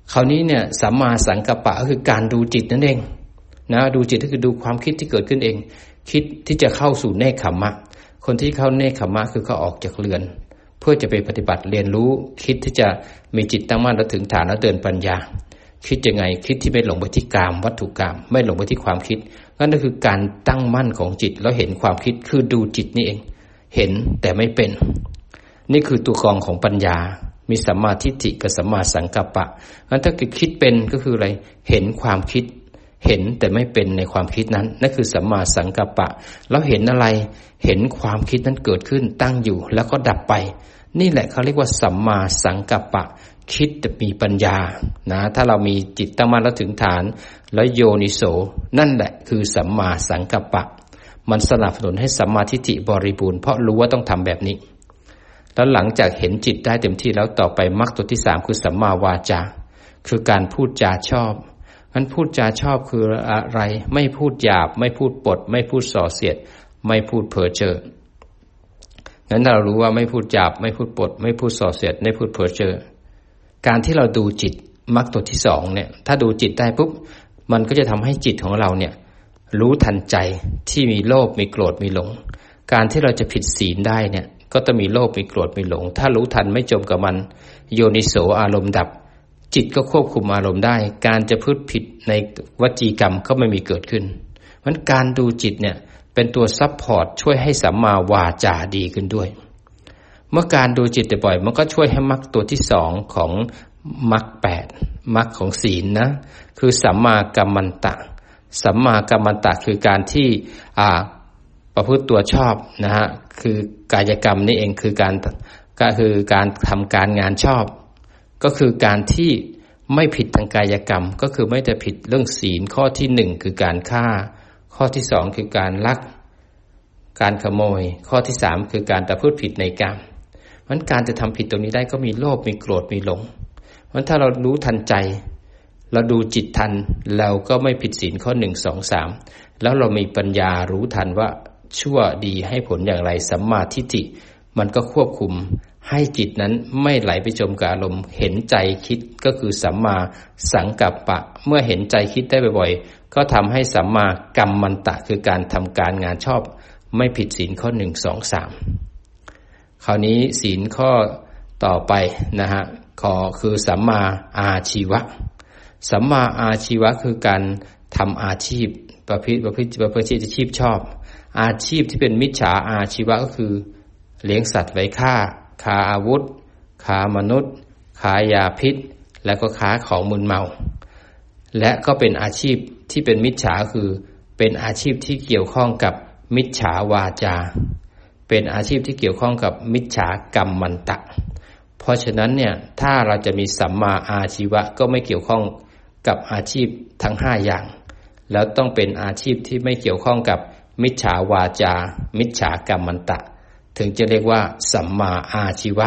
คราวนี้เนี่ยสัมมาสังกัปปะก็คือการดูจิตนั่นเองนะดูจิตก็คือดูความคิดที่เกิดขึ้นเองคิดที่จะเข้าสู่เนกขัมมะคนที่เข้าเนกขัมมะคือเขาออกจากเรือนเพื่อจะไปปฏิบัติเรียนรู้คิดที่จะมีจิตตั้งมั่นและถึงฐานแล้วเดินปัญญาคิดยังไงคิดที่ไม่หลงไปที่กามวัตถุกามไม่หลงไปที่ความคิดนั่นก็คือการตั้งมั่นของจิตแล้วเห็นความคิดคือดูจิตนี่เองเห็นแต่ไม่เป็นนี่คือตัวกรองของปัญญามีสัมมาทิฏฐิกับสัมมาสังกัปปะงั้นถ้าคิดเป็นก็คืออะไรเห็นความคิดเห็นแต่ไม่เป็นในความคิดนั้นนั่นคือสัมมาสังกัปปะแล้วเห็นอะไรเห็นความคิดนั้นเกิดขึ้นตั้งอยู่แล้วก็ดับไปนี่แหละเขาเรียกว่าสัมมาสังกัปปะคิดแต่มีปัญญานะถ้าเรามีจิตตั้งมั่นแล้วถึงฐานแล้วโยนิโสนั่นแหละคือสัมมาสังกัปปะมันสนับสนุนให้สัมมาทิฏฐิบริบูรณ์เพราะรู้ว่าต้องทำแบบนี้แล้วหลังจากเห็นจิตได้เต็มที่แล้วต่อไปมรรคตัวที่3คือสัมมาวาจาคือการพูดจาชอบงั้นพูดจาชอบคืออะไรไม่พูดหยาบไม่พูดปดไม่พูดส่อเสียดไม่พูดเพ้อเจ้องั้นเรารู้ว่าไม่พูดหยาบไม่พูดปดไม่พูดส่อเสียดไม่พูดเพ้อเจ้อการที่เราดูจิตมรรคตัวที่2เนี่ยถ้าดูจิตได้ปุ๊บมันก็จะทำให้จิตของเราเนี่ยรู้ทันใจที่มีโลภมีโกรธมีหลงการที่เราจะผิดศีลได้เนี่ยก็ต้องมีโลภมีโกรธมีหลงถ้ารู้ทันไม่จมกับมันโยนิโสอารมณ์ดับจิตก็ควบคุมอารมณ์ได้การจะพูดผิดในวจีกรรมก็ไม่มีเกิดขึ้นเพราะการดูจิตเนี่ยเป็นตัวซัพพอร์ตช่วยให้สัมมาวาจาดีขึ้นด้วยเมื่อการดูจิตบ่อยมันก็ช่วยให้มรรคตัวที่2ของมรรค8มรรคของศีลนะคือสัมมากัมมันตะสัมมากัมมันตะคือการที่ประพฤติตัวชอบนะฮะคือกายกรรมนี่เองคือการทำการงานชอบก็คือการที่ไม่ผิดทางกายกรรมก็คือไม่ได้ผิดเรื่องศีลข้อที่1คือการฆ่าข้อที่2คือการลักการขโมยข้อที่3คือการประพฤติผิดในกรรมเพราะฉะนั้นการจะทำผิดตรงนี้ได้ก็มีโลภมีโกรธมีหลงเพราะฉะนั้นถ้าเรารู้ทันใจเราดูจิตทันเราก็ไม่ผิดศีลข้อ1 2 3แล้วเรามีปัญญารู้ทันว่าชั่วดีให้ผลอย่างไรสัมมาทิฏฐิมันก็ควบคุมให้จิตนั้นไม่ไหลไปจมกับอารมณ์เห็นใจคิดก็คือสัมมาสังกัปปะเมื่อเห็นใจคิดได้บ่อยๆก็ทำให้สัมมากัมมันตะคือการทำการงานชอบไม่ผิดศีลข้อ1 2 3คราวนี้ศีลข้อต่อไปนะฮะคือสัมมาอาชีวะสัมมาอาชีวะคือการทำอาชีพประพฤติอาชีพชอบอาชีพที่เป็นมิจฉาอาชีวะก็คือเลี้ยงสัตว์ไว้ฆ่าอาวุธค้ามนุษย์ค้ายาพิษและก็ค้าของมึนเมาและก็เป็นอาชีพที่เป็นมิจฉาคือเป็นอาชีพที่เกี่ยวข้องกับมิจฉาวาจาเป็นอาชีพที่เกี่ยวข้องกับมิจฉากรรมมันตะเพราะฉะนั้นเนี่ยถ้าเราจะมีสัมมาอาชีวะก็ไม่เกี่ยวข้องกับอาชีพทั้ง5อย่างแล้วต้องเป็นอาชีพที่ไม่เกี่ยวข้องกับมิจฉาวาจามิจฉากรรมันตะถึงจะเรียกว่าสัมมาอาชีวะ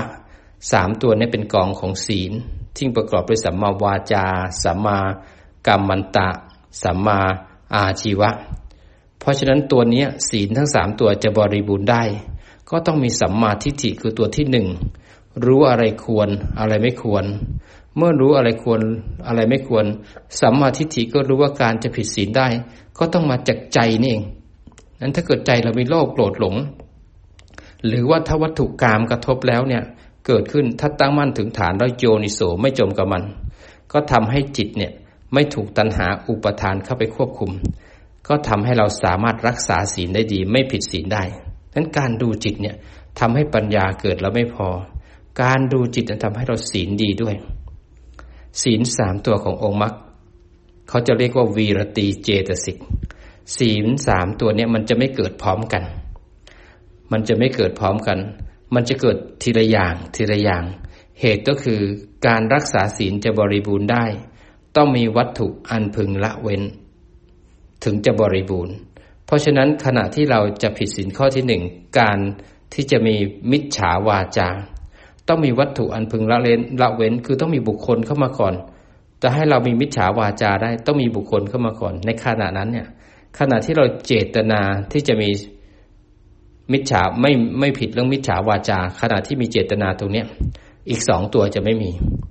3ตัวนี้เป็นกองของศีลที่ประกอบด้วยสัมมาวาจาสัมมากัมมันตะสัมมาอาชีวะเพราะฉะนั้นตัวนี้ศีลทั้ง3ตัวจะบริบูรณ์ได้ก็ต้องมีสัมมาทิฏฐิคือตัวที่1รู้อะไรควรอะไรไม่ควรเมื่อรู้อะไรควรอะไรไม่ควรสัมมาทิฏฐิก็รู้ว่าการจะผิดศีลได้ก็ต้องมาจากใจนี่เองนั้นถ้าเกิดใจเรามีโลภโกรธหลงหรือว่าถ้าวัตถุกามกระทบแล้วเนี่ยเกิดขึ้นถ้าตั้งมั่นถึงฐานแล้วโยนิโสไม่จมกับมันก็ทำให้จิตเนี่ยไม่ถูกตัณหาอุปทานเข้าไปควบคุมก็ทำให้เราสามารถรักษาศีลได้ดีไม่ผิดศีลได้นั้นการดูจิตเนี่ยทำให้ปัญญาเกิดแล้วไม่พอการดูจิตทำให้เราศีลดีด้วยศีล3ตัวขององค์มรรคเขาจะเรียกว่าวีรตีเจตสิกศีล3ตัวเนี่ยมันจะไม่เกิดพร้อมกันมันจะไม่เกิดพร้อมกันมันจะเกิดทีละอย่างเหตุก็คือการรักษาศีลจะบริบูรณ์ได้ต้องมีวัตถุอันพึงละเว้นถึงจะบริบูรณ์เพราะฉะนั้นขณะที่เราจะผิดศีลข้อที่1การที่จะมีมิจฉาวาจาต้องมีวัตถุอันพึงละเว้นคือต้องมีบุคคลเข้ามาก่อนจะให้เรามีมิจฉาวาจาได้ต้องมีบุคคลเข้ามาก่อนในขณะนั้นเนี่ยขณะที่เราเจตนาที่จะมีมิจฉาไม่ผิดเรื่องมิจฉาวาจาขณะที่มีเจตนาตรงนี้อีก2ตัวจะไม่มีแ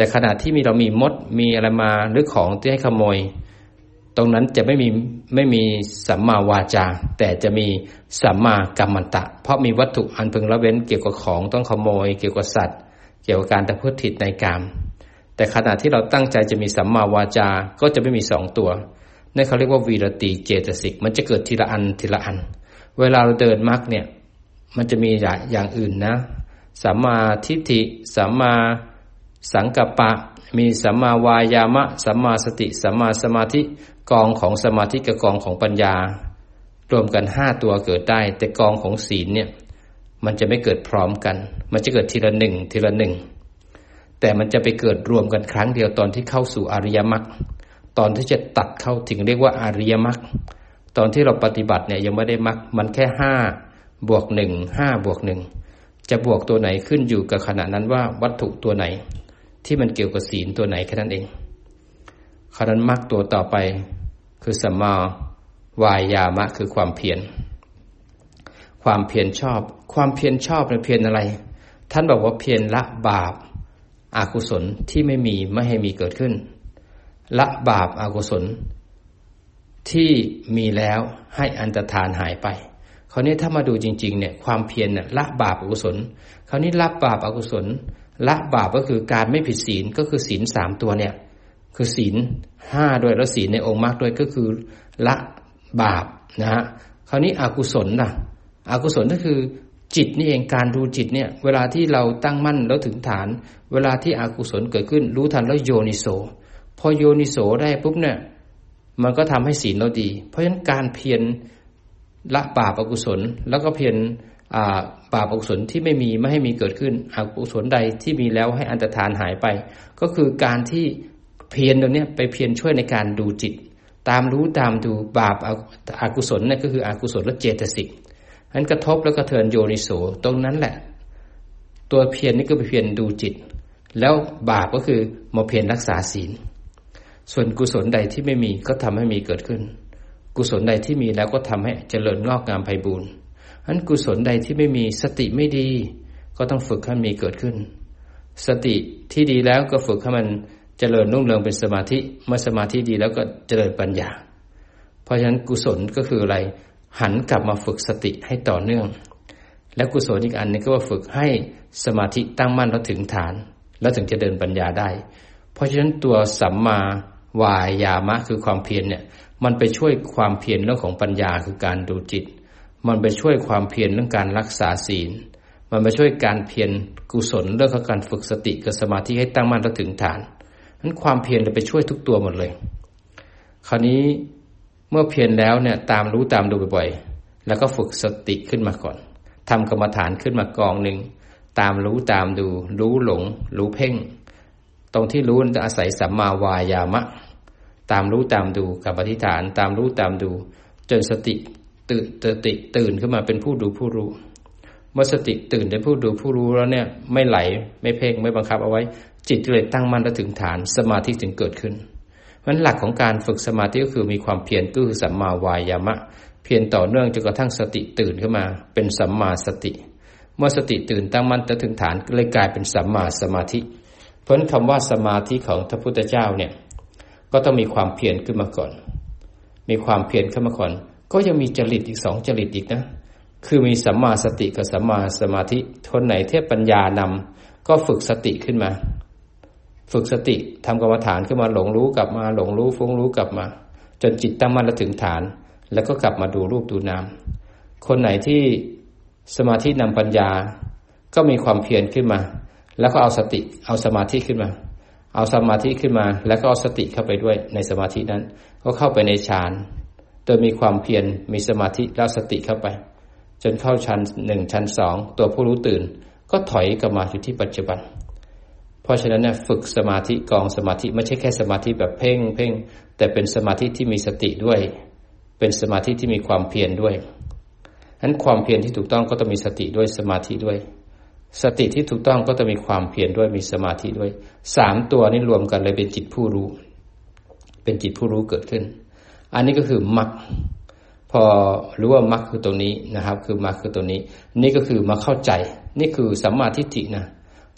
แต่ขณะที่เรามีมดมีอะไรมาหรือของที่ให้ขโมยตรงนั้นจะไม่มีสัมมาวาจาแต่จะมีสัมมากัมมันตะเพราะมีวัตถุอันพึงละเว้นเกี่ยวกับของต้องขโมยเกี่ยวกับสัตว์เกี่ยวกับการประพฤติผิดในกามแต่ขณะที่เราตั้งใจจะมีสัมมาวาจาก็จะไม่มี2ตัวนั่นเขาเรียกว่าวีรติเจตสิกมันจะเกิดทีละอันทีละอันเวลาเราเดินมรรคเนี่ยมันจะมีอย่างอื่นนะสัมมาทิฏฐิสัมมาสังกัปปะมีสัมมาวายามะสัมมาสติสัมมาสมาธิกองของสมาธิกับกองของปัญญารวมกัน5ตัวเกิดได้แต่กองของศีลเนี่ยมันจะไม่เกิดพร้อมกันมันจะเกิดทีละหนึ่งแต่มันจะไปเกิดรวมกันครั้งเดียวตอนที่เข้าสู่อริยมรรคตอนที่จะตัดเข้าถึงเรียกว่าอริยมรรคตอนที่เราปฏิบัติเนี่ยยังไม่ได้มรรคมันแค่5 บวก 1 5 บวก 1จะบวกตัวไหนขึ้นอยู่กับขณะนั้นว่าวัตถุตัวไหนที่มันเกี่ยวกับศีลตัวไหนแค่นั้นเองขณะนั้นมรรคตัวต่อไปคือสัมมาวายามะคือความเพียรความเพียรชอบความเพียรชอบเนี่ยเพียรอะไรท่านบอกว่าเพียรละบาปอกุศลที่ไม่ให้มีเกิดขึ้นละบาปอกุศลที่มีแล้วให้อันตรธานหายไปคราวนี้ถ้ามาดูจริงๆเนี่ยความเพียรเนี่ยละบาปอกุศลคราวนี้ละบาปอกุศลละบาปก็คือการไม่ผิดศีลก็คือศีล3ตัวเนี่ยคือศีล5ด้วยแล้วศีลในองค์มรรคด้วยก็คือละบาปนะฮะคราวนี้อกุศลล่ะอกุศลก็คือจิตนี่เองการดูจิตเนี่ยเวลาที่เราตั้งมั่นแล้วถึงฐานเวลาที่อกุศลเกิดขึ้นรู้ทันแล้วโยนิโสพอโยนิโสได้ปุ๊บเนี่ยมันก็ทำให้ศีลเราดีเพราะฉะนั้นการเพียรละบาปอกุศลแล้วก็เพียรบาปอกุศลที่ไม่ให้มีเกิดขึ้นอกุศลใดที่มีแล้วให้อันตรธานหายไปก็คือการที่เพียรตรงนี้ไปเพียรช่วยในการดูจิตตามรู้ตามดูบาปอกุศลนั่นก็คืออกุศลและเจตสิกนั้นกระทบแล้วก็เทินโยนิโสตรงนั้นแหละตัวเพียรนี่ก็ไปเพียรดูจิตแล้วบาปก็คือมาเพียรรักษาศีลส่วนกุศลใดที่ไม่มีก็ทำให้มีเกิดขึ้นกุศลใดที่มีแล้วก็ทำให้เจริญงอกงามไพบูลย์นั้นกุศลใดที่ไม่มีสติไม่ดีก็ต้องฝึกให้มีเกิดขึ้นสติที่ดีแล้วก็ฝึกให้มันเจริญรุ่งเรืองเป็นสมาธิเมื่อสมาธิดีแล้วก็เจริญปัญญาเพราะฉะนั้นกุศลก็คืออะไรหันกลับมาฝึกสติให้ต่อเนื่องและกุศลอีกอันนึงก็ว่าฝึกให้สมาธิตั้งมั่นแล้วถึงฐานแล้วถึงจะเดินปัญญาได้เพราะฉะนั้นตัวสัมมาวายามะคือความเพียรเนี่ยมันไปช่วยความเพียรเรื่องของปัญญาคือการดูจิตมันไปช่วยความเพียรเรื่องการรักษาศีลมันไปช่วยการเพียรกุศลเรื่องของการฝึกสติกับสมาธิให้ตั้งมั่นแล้วถึงฐานนั้นความเพียรจะไปช่วยทุกตัวหมดเลยคราวนี้เมื่อเพียรแล้วเนี่ยตามรู้ตามดูบ่อยๆแล้วก็ฝึกสติขึ้นมาก่อนทำกรรมฐานขึ้นมากองหนึ่งตามรู้ตามดูรู้หลงรู้เพ่งตรงที่รู้จะอาศัยสัมมาวายามะตามรู้ตามดูกับอธิษฐานตามรู้ตามดูจนสติตื่นขึ้นมาเป็นผู้ดูผู้รู้เมื่อสติตื่นเป็นผู้ดูผู้รู้แล้วเนี่ยไม่ไหลไม่เพ่งไม่บังคับเอาไว้จิตเลยตั้งมั่นและถึงฐานสมาธิถึงเกิดขึ้นเพราะฉะนั้นหลักของการฝึกสมาธิก็คือมีความเพียรก็คือสัมมาวายามะเพียรต่อเนื่องจนกระทั่งสติตื่นขึ้นมาเป็นสัมมาสติเมื่อสติตื่นตั้งมั่นและถึงฐานก็เลยกลายเป็นสัมมาสมาธิเพราะฉะนั้นคำว่าสมาธิของพระพุทธเจ้าเนี่ยก็ต้องมีความเพียรขึ้นมาก่อนมีความเพียรขึ้นมาก่อนก็ยังมีจริตอีก2จริตอีกนะคือมีสัมมาสติกับสัมมาสมาธิคนไหนเทพปัญญานำก็ฝึกสติขึ้นมาฝึกสติทำกรรมฐานขึ้นมาหลงรู้กลับมาหลงรู้ฟุ้งรู้กลับมาจนจิตตั้งมั่นและถึงฐานแล้วก็กลับมาดูรูปดูนามคนไหนที่สมาธินำปัญญาก็มีความเพียรขึ้นมาแล้วก็เอาสติเอาสมาธิขึ้นมาเอาสมาธิขึ้นมาแล้วก็เอาสติเข้าไปด้วยในสมาธินั้นก็เข้าไปในฌานโดยมีความเพียรมีสมาธิแล้วสติเข้าไปจนเข้าชั้น1ชั้น2ตัวผู้รู้ตื่นก็ถอยกลับมาอยู่ที่ปัจจุบันเพราะฉะนั้นเนี่ยฝึกสมาธิกองสมาธิไม่ใช่แค่สมาธิแบบเพ่งแต่เป็นสมาธิที่มีสติด้วยเป็นสมาธิที่มีความเพียรด้วยฉะนั้นความเพียรที่ถูกต้องก็ต้องมีสติด้วยสมาธิด้วยสติที่ถูกต้องก็ต้องมีความเพียรด้วยมีสมาธิด้วย3ตัวนี้รวมกันเลยเป็นจิตผู้รู้เป็นจิตผู้รู้เกิดขึ้นอันนี้ก็คือมรรคพอรู้ว่ามรรคคือตรงนี้นะครับคือมรรคคือตรงนี้นี่ก็คือมาเข้าใจนี่คือสัมมาทิฏฐินะพ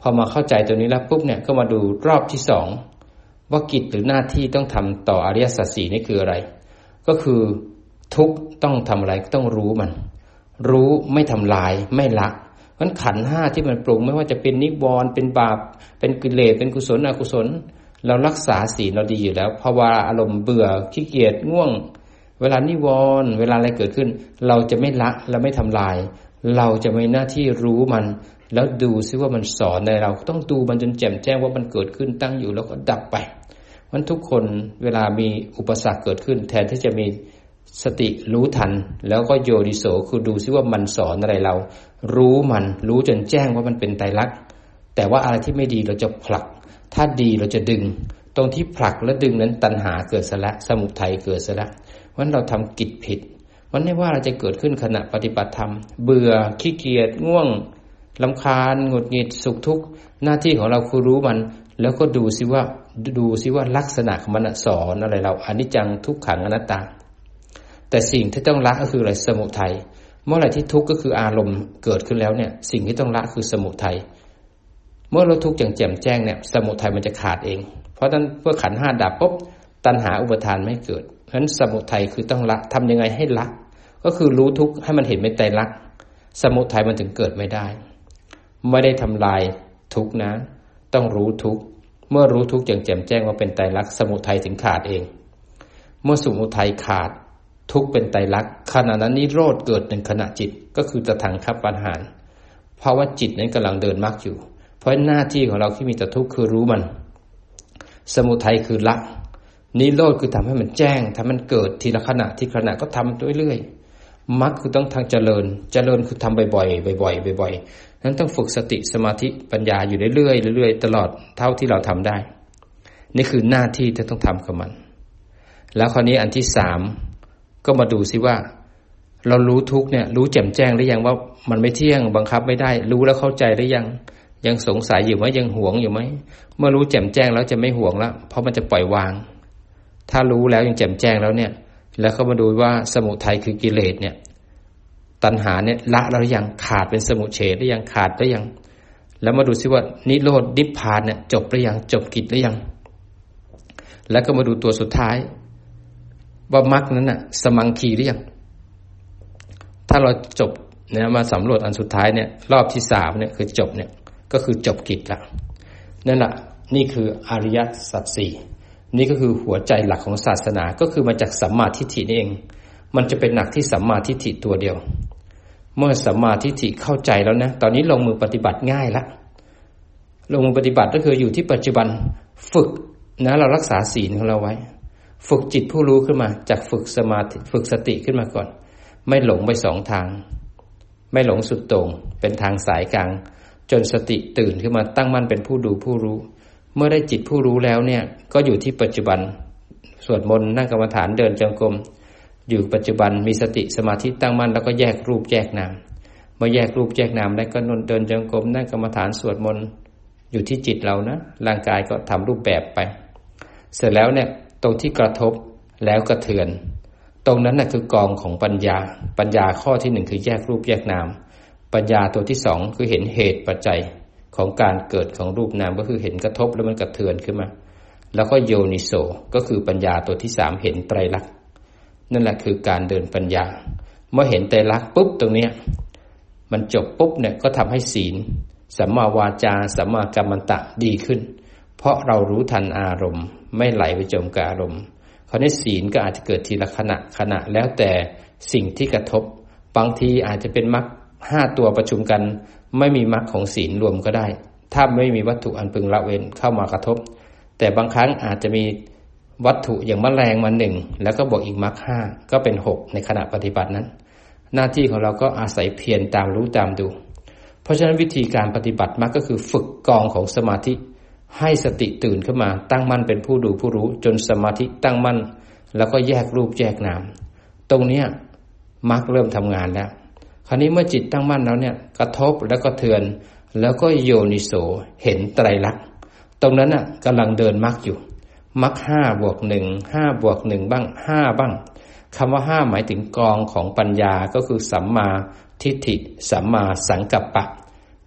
พอมาเข้าใจตัวนี้แล้วปุ๊บเนี่ยก็มาดูรอบที่สองว่ากิจหรือหน้าที่ต้องทำต่ออริยสัจสี่นี่คืออะไรก็คือทุกข์ต้องทำอะไรต้องรู้มันรู้ไม่ทำลายไม่ละเพราะขันธ์ห้าที่มันปรุงไม่ว่าจะเป็นนิวรณ์เป็นบาปเป็นกิเลสเป็นกุศลอกุศลเรารักษาศีลเราดีอยู่แล้วเพราะว่าอารมณ์เบื่อขี้เกียจง่วงเวลานิวรณ์เวลาอะไรเกิดขึ้นเราจะไม่ละและไม่ทำลายเราจะมีหน้าที่รู้มันแล้วดูซิว่ามันสอนในเราต้องดูมันจนแจ่มแจ้งว่ามันเกิดขึ้นตั้งอยู่แล้วก็ดับไปมันทุกคนเวลามีอุปสรรคเกิดขึ้นแทนที่จะมีสติรู้ทันแล้วก็โยนิโสคือดูซิว่ามันสอนอะไรเรารู้มันรู้จนแจ้งว่ามันเป็นไตรลักษณ์แต่ว่าอะไรที่ไม่ดีเราจะผลักถ้าดีเราจะดึงตรงที่ผลักและดึงนั้นตัณหาเกิดซะละสมุทัยเกิดซะละเพราะฉะนั้นเราทำกิจผิดมันไม่ว่าเราจะเกิดขึ้นขณะปฏิบัติธรรมเบื่อขี้เกียจง่วงรำคาญหงุดหงิดสุขทุกข์หน้าที่ของเราคือรู้มันแล้วก็ดูซิว่าลักษณะของมันสอนอะไรเราอนิจจังทุกขังอนัตตาแต่สิ่งที่ต้องละก็คืออะไรสมุทัยเมื่อไหร่ที่ทุกข์ก็คืออารมณ์เกิดขึ้นแล้วเนี่ยสิ่งที่ต้องละคือสมุทัยเมื่อเราทุกข์อย่างแจ่มแจ้งเนี่ยสมุทัยมันจะขาดเองเพราะนั้นเมื่อขันธ์ห้าดับปุ๊บตัณหาอุปทานไม่เกิดเพราะฉะนั้นสมุทัยคือต้องละทำยังไงให้ละก็คือรู้ทุกข์ให้มันเห็นเป็นไตรลักษณ์สมุทัยมันถึงเกิดไม่ได้ไม่ได้ทำลายทุกข์นะต้องรู้ทุกข์เมื่อรู้ทุกข์อย่างแจ่มแจ้งว่าเป็นไตรลักษณ์สมุทัยถึงขาดเองเมื่อสมุทัยขาดทุกข์เป็นไตรลักษณ์ขณะนั้นนิโรธเกิดในขณะจิตก็คือตถาคตปัญหาเพราะว่าจิตนั้นกำลังเดินมรรคอยู่เพราะหน้าที่ของเราที่มีแต่ทุกข์คือรู้มันสมุทัยคือละนิโรธคือทำให้มันแจ้งทำมันเกิดทีละขณะทีละขณะก็ทำเรื่อยๆมรรคคือต้องทางเจริญคือทำบ่อยๆบ่อยๆบ่อยๆนั้นต้องฝึกสติสมาธิปัญญาอยู่เรื่อยๆเรื่อยๆตลอดเท่าที่เราทำได้นี่คือหน้าที่ที่ต้องทำกับมันแล้วคราวนี้อันที่สามก็มาดูซิว่าเรารู้ทุกเนี่ยรู้แจ่มแจ้งหรือยังว่ามันไม่เที่ยงบังคับไม่ได้รู้แล้วเข้าใจหรือยังสงสัยอยู่ไหมยังหวงอยู่ไหมเมื่อรู้แจ่มแจ้งแล้วจะไม่หวงแล้วเพราะมันจะปล่อยวางถ้ารู้แล้วยังแจ่มแจ้งแล้วเนี่ยแล้วก็มาดูว่าสมุทัยคือกิเลสเนี่ยตัณหาเนี่ยละแล้วหรือยังขาดเป็นสมุเฉทหรือยังขาดหรือยังแล้วมาดูซิว่านิโรธนิพพานเนี่ยจบหรือยังจบกิจหรือยังแล้วก็มาดูตัวสุดท้ายว่ามรรคนั้นน่ะสมังคีหรือยังถ้าเราจบเนี่ยมาสำรวจอันสุดท้ายเนี่ยรอบที่สามเนี่ยคือจบเนี่ยก็คือจบกิจละนั่นแหละนี่คืออริยสัจสี่นี่ก็คือหัวใจหลักของศาสนาก็คือมาจากสัมมาทิฏฐินี่เองมันจะเป็นหนักที่สัมมาทิฏฐิตัวเดียวเมื่อสัมมาทิฏฐิเข้าใจแล้วนะตอนนี้ลงมือปฏิบัติง่ายละลงมือปฏิบัติก็คืออยู่ที่ปัจจุบันฝึกนะเรารักษาศีลของเราไว้ฝึกจิตผู้รู้ขึ้นมาจากฝึกสมาธิฝึกสติขึ้นมาก่อนไม่หลงไปสองทางไม่หลงสุดโต่งเป็นทางสายกลางจนสติตื่นขึ้นมาตั้งมั่นเป็นผู้ดูผู้รู้เมื่อได้จิตผู้รู้แล้วเนี่ยก็อยู่ที่ปัจจุบันสวดมนต์นั่งกรรมฐานเดินจงกรมอยู่ปัจจุบันมีสติสมาธิตั้งมั่นแล้วก็แยกรูปแยกนามเมื่อแยกรูปแยกนามได้ก็เดินจงกรมนั่งกรรมฐานสวดมนต์อยู่ที่จิตเรานะร่างกายก็ทำรูปแบบไปเสร็จแล้วเนี่ยตรงที่กระทบแล้วกระเทือนตรงนั้นน่ะคือกองของปัญญาข้อที่หนึ่งคือแยกรูปแยกนามปัญญาตัวที่สองคือเห็นเหตุปัจจัยของการเกิดของรูปนามก็คือเห็นกระทบแล้วมันกระเทือนขึ้นมาแล้วก็โยนิโสก็คือปัญญาตัวที่สามเห็นไตรลักษณ์นั่นแหละคือการเดินปัญญาเมื่อเห็นไตรลักษณ์ปุ๊บตรงเนี้ยมันจบปุ๊บเนี่ยก็ทำให้ศีลสัมมาวาจาสัมมากัมมันตะดีขึ้นเพราะเรารู้ทันอารมณ์ไม่ไหลไปจมกับอารมณ์คราวนี้ศีลก็อาจจะเกิดทีละขณะแล้วแต่สิ่งที่กระทบบางทีอาจจะเป็นมรรค5ตัวประชุมกันไม่มีมรรคของศีลรวมก็ได้ถ้าไม่มีวัตถุอันพึงละเว้นเข้ามากระทบแต่บางครั้งอาจจะมีวัตถุอย่างแมลงมา1แล้วก็บวกอีกมรรค5ก็เป็น6ในขณะปฏิบัตินั้นหน้าที่ของเราก็อาศัยเพียรตามรู้ตามดูเพราะฉะนั้นวิธีการปฏิบัติมรรคก็คือฝึกกองของสมาธิให้สติตื่นขึ้นมาตั้งมั่นเป็นผู้ดูผู้รู้จนสมาธิตั้งมั่นแล้วก็แยกรูปแยกนามตรงเนี้ยมรรคเริ่มทำงานแล้วคราวนี้เมื่อจิตตั้งมั่นแล้วเนี่ยกระทบแล้วก็เทือนแล้วก็โยนิโสเห็นไตรลักษณ์ตรงนั้นน่ะกำลังเดินมรรคอยู่มรรค5 บวก 1 5 บวก 1บ้าง5บ้างคำว่า5หมายถึงกองของปัญญาก็คือสัมมาทิฏฐิสัมมาสังกัปปะ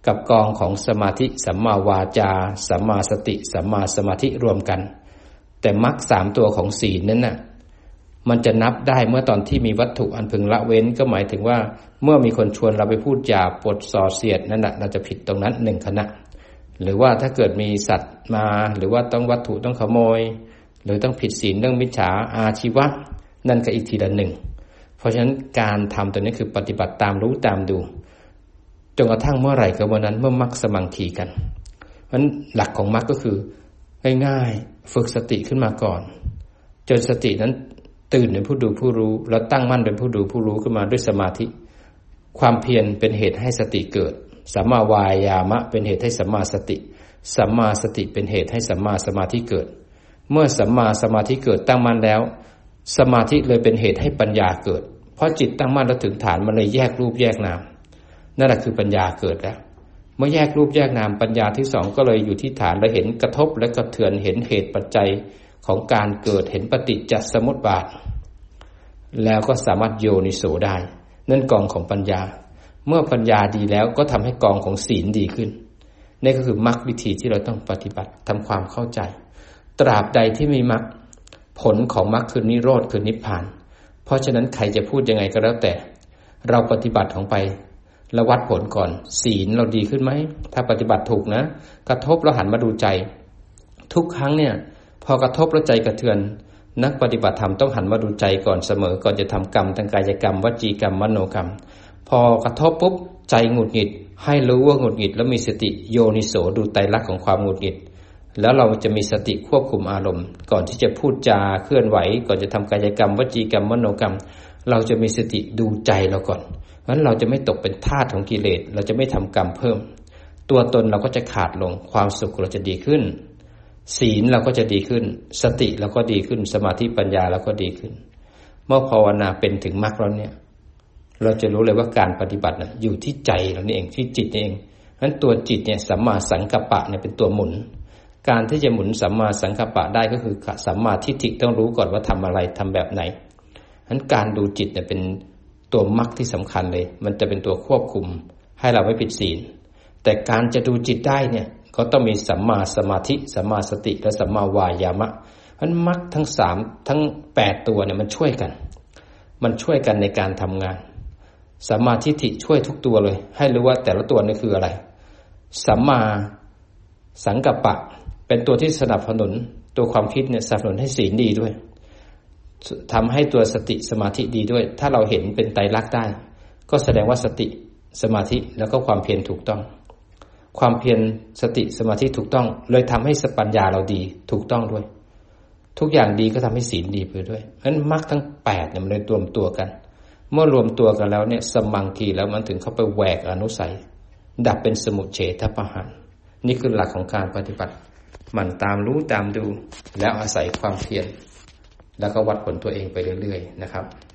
กับกองของสมาธิสัมมาวาจาสัมมาสติสัมมาสมาธิรวมกันแต่มรรค3ตัวของศีลนั้นน่ะมันจะนับได้เมื่อตอนที่มีวัตถุอันพึงละเว้นก็หมายถึงว่าเมื่อมีคนชวนเราไปพูดหยาบปดส่อเสียดนั่นน่ะเราจะผิดตรงนั้น1ขณะหรือว่าถ้าเกิดมีสัตว์มาหรือว่าต้องวัตถุต้องขโมยหรือต้องผิดศีลเรื่องมิจฉาอาชีวะนั่นก็อีกทีละ1เพราะฉะนั้นการทำตัวนี้คือปฏิบัติตามรู้ตามดูจนกระทั่งเมื่อไหร่ก็วันนั้นเมื่อมรรคสมังคีกันเพราะฉะนั้นหลักของมรรคก็คือง่ายๆฝึกสติขึ้นมาก่อนจนสตินั้นตื่นเป็นผู้ดูผู้รู้แล้วตั้งมั่นเป็นผู้ดูผู้รู้ขึ้นมาด้วยสมาธิความเพียรเป็นเหตุให้สติเกิดสัมมาวายามะเป็นเหตุให้สัมมาสติสัมมาสติเป็นเหตุให้สัมมาสมาธิเกิดเมื่อสัมมาสมาธิเกิดตั้งมั่นแล้วสมาธิเลยเป็นเหตุให้ปัญญาเกิดเพราะจิตตั้งมั่นแล้วถึงฐานมันเลยแยกรูปแยกนามนั่นแหละคือปัญญาเกิดแล้วเมื่อแยกรูปแยกนามปัญญาที่2ก็เลยอยู่ที่ฐานเราเห็นกระทบและกระเทือนเห็นเหตุปัจจัยของการเกิดเห็นปฏิจจสมุปบาทแล้วก็สามารถโยนิโสได้นั่นกองของปัญญาเมื่อปัญญาดีแล้วก็ทำให้กองของศีลดีขึ้นนี่ก็คือมรรควิธีที่เราต้องปฏิบัติทำความเข้าใจตราบใดที่มีมรรคผลของมรรคคือนิโรธคือนิพพานเพราะฉะนั้นใครจะพูดยังไงก็แล้วแต่เราปฏิบัติของไปแล้ววัดผลก่อนศีลเราดีขึ้นไหมถ้าปฏิบัติถูกนะกระทบแล้วหันมาดูใจทุกครั้งเนี่ยพอกระทบแล้วใจกระเทือนนักปฏิบัติธรรมต้องหันมาดูใจก่อนเสมอก่อนจะทำกรรมทางกายกรรมวจีกรรมมโนกรรมพอกระทบปุ๊บใจหงุดหงิดให้รู้ว่าหงุดหงิดแล้วมีสติโยนิโสดูไตรลักษณ์ของความหงุดหงิดแล้วเราจะมีสติควบคุมอารมณ์ก่อนที่จะพูดจาเคลื่อนไหวก่อนจะทำกายกรรมวจีกรรมมโนกรรมเราจะมีสติดูใจเราก่อนเพราะฉะนั้นเราจะไม่ตกเป็นทาสของกิเลสเราจะไม่ทำกรรมเพิ่มตัวตนเราก็จะขาดลงความสุขเราจะดีขึ้นศีลเราก็จะดีขึ้นสติเราก็ดีขึ้นสมาธิปัญญาเราก็ดีขึ้นเมื่อภาวนาเป็นถึงมรรคแล้วเนี่ยเราจะรู้เลยว่าการปฏิบัติอยู่ที่ใจเรานี่เองที่จิตนี่เองเพราะฉะนั้นตัวจิตเนี่ยสัมมาสังกัปปะเนี่ยเป็นตัวหมุนการที่จะหมุนสัมมาสังกัปปะได้ก็คือสัมมาทิฏฐิต้องรู้ก่อนว่าทำอะไรทำแบบไหนเพราะฉะนั้นการดูจิตเนี่ยเป็นตัวมรรคที่สำคัญเลยมันจะเป็นตัวควบคุมให้เราไม่ผิดศีลแต่การจะดูจิตได้เนี่ยก็ต้องมีสัมมาสมาธิสัมมาสติและสัมมาวายามะเพราะฉะนั้นมรรคทั้ง3ทั้ง8ตัวเนี่ยมันช่วยกันในการทำงานสัมมาทิฏฐิช่วยทุกตัวเลยให้รู้ว่าแต่ละตัวนี่คืออะไรสัมมาสังกัปปะเป็นตัวที่สนับสนุนตัวความคิดเนี่ยสนับสนุนให้ศีลดีด้วยทำให้ตัวสติสมาธิดีด้วยถ้าเราเห็นเป็นไตรลักษณ์ได้ก็แสดงว่าสติสมาธิแล้วก็ความเพียรถูกต้องความเพียรสติสมาธิถูกต้องเลยทำให้ปัญญาเราดีถูกต้องด้วยทุกอย่างดีก็ทำให้ศีลดีไปด้วยเพราะฉะนั้นมรรคทั้ง8เนี่ยมันเลยรวมตัวกันเมื่อรวมตัวกันแล้วเนี่ยสมังคีแล้วมันถึงเข้าไปแหวกอนุสัยดับเป็นสมุจเฉทประหารนี่คือหลักของการปฏิบัติมันตามรู้ตามดูแล้วอาศัยความเพียรแล้วก็วัดผลตัวเองไปเรื่อยๆนะครับ